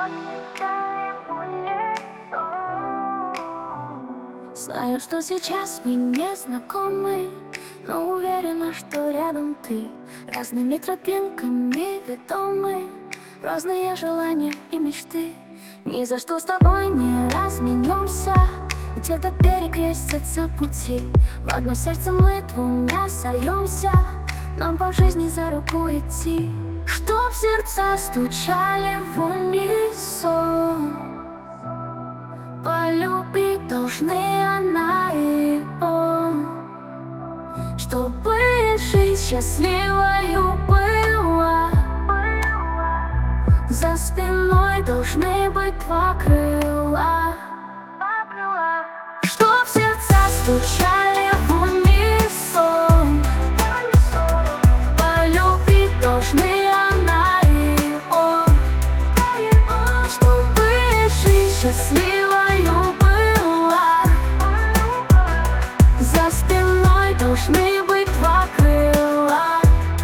Знаю, что сейчас мы не знакомы, но уверена, что рядом ты. Разными тропинками ведомы, разные желания и мечты. Ни за что с тобой не разменемся, где-то перекрестятся пути. В одно сердце мы двумя сольемся, нам по жизни за руку идти. Чтоб сердца стучали в унисон, полюбить должны она и он. Чтобы жизнь счастливою была, за спиной должны быть два крыла. Чтоб сердца стучали в унисон, полюбить должны она и он. Чтобы жизнь счастливою была, за спиной должны быть два крыла.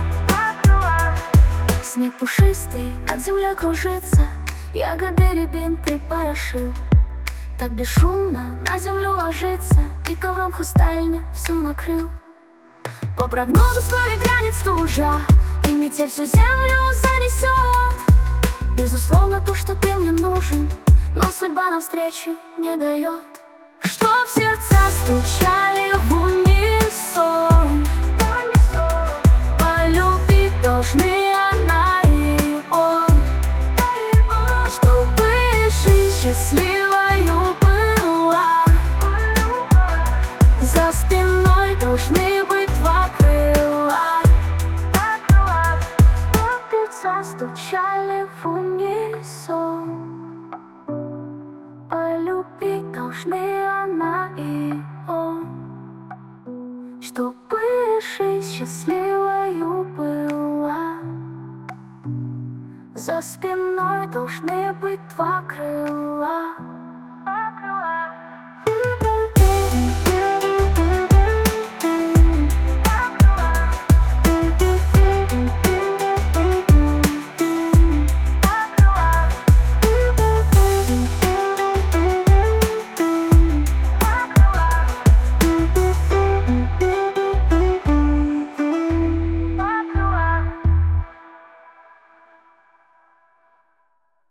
Снег пушистый, над землей кружится, ягоды рябин припорошил. Так бесшумно на землю ложится, и ковром хрустальным все накрыл. По прогнозу вскоре грянет стужа, и метель всю землю занесет. Безусловно, то, что ты мне нужен, но судьба навстречу не дает. Чтоб сердца стучали в унисон, полюбить должны она и он. Чтобы жизнь счастливою была, за спиной должны быть два крыла. Сердца стучали в унисон, полюбить должны она и он. Чтобы жизнь счастливою была, за спиной должны быть два крыла.